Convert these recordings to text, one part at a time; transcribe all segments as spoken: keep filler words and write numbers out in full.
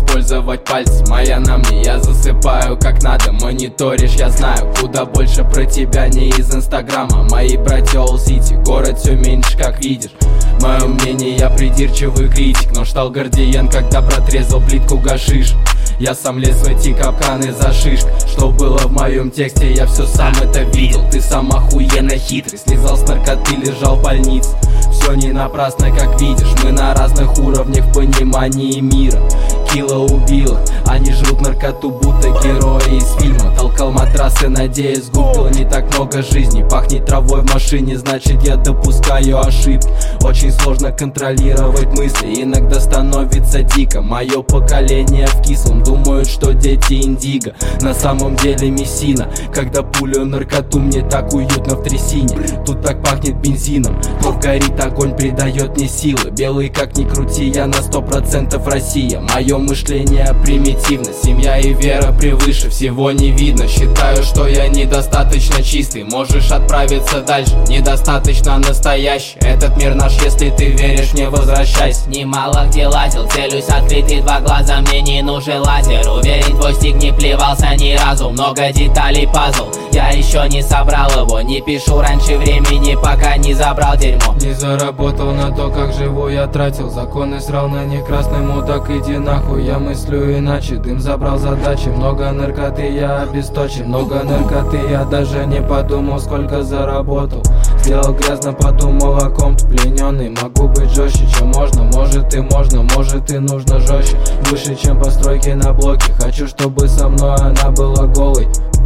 использовать пальцы. Моя на мне, я засыпаю как надо. Мониторишь, я знаю, куда больше про тебя не из инстаграма. Мои братья Олл-Сити, город все меньше, как видишь. Мое мнение, я придирчивый критик, но штал Гордиен, когда протрезал плитку гашиш. Я сам лез в эти капканы за шишк. Что было в моем тексте, я все сам это видел. Ты сам охуенно хитрый, слезал с наркоты, лежал в больнице. Все не напрасно, как видишь, мы на разных уровнях понимания мира. Килла убила, они жрут наркоту, будто герои из фильма. Толкал матрасы, надеясь, губил не так много жизней. Пахнет травой в машине, значит я допускаю ошибки. Очень сложно контролировать мысли, иногда становится дико. Мое поколение в кислом думают, что дети индиго. На самом деле мессина, когда пулю наркоту, мне так уютно в трясине. Тут так пахнет бензином, то горит огонь, придает мне силы. Белый как ни крути, я на сто процентов Россия. Мое мышление примитивно, семья и вера превыше, всего не видно. Считаю, что я недостаточно чистый, можешь отправиться дальше. Недостаточно настоящий, этот мир наш, если ты веришь, не возвращайся. Немало где лазил, целюсь открытый, два глаза, мне не нужен лазер. Уверен, твой стик не плевался ни разу, много деталей пазл. Я еще не собрал его, не пишу раньше времени, пока не забрал дерьмо. Не заработал на то, как живу, я тратил. Законы срал на них, красный мудак, иди нахуй. Я мыслю иначе, дым забрал задачи. Много наркоты, я обесточен. Много наркоты, я даже не подумал, сколько заработал. Сделал грязно, подумал о ком-то плененный. Могу быть жестче, чем можно, может и можно, может и нужно жестче. Выше, чем постройки на блоке, хочу, чтобы со мной она была голой.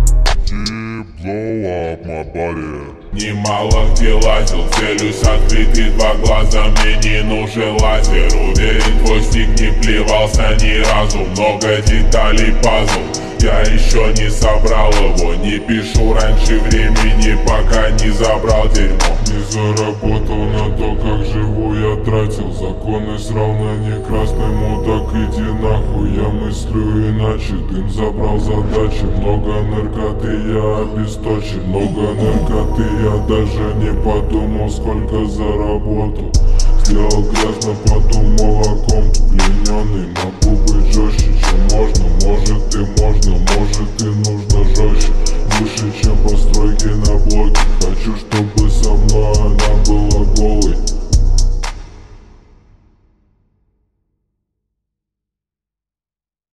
Немало где лазил, целюсь открытый, два глаза, мне не нужен лазер. Уверен, твой стик не плевался ни разу, много деталей пазл. Я еще не собрал его, не пишу раньше времени, пока не забрал дерьмо. Не заработал на то, как живу, я тратил. Законы срал на них, красный мудак, иди нахуй. Я мыслю иначе, дым забрал задачи. Много наркоты, я обесточен. Много наркоты, я даже не подумал, сколько заработал. Сделал грязно, подумал о ком-то плененный. Могу быть жестче, чем можно, может и можно, может и нужно жестче. Выше, чем постройки на блоке, хочу, чтобы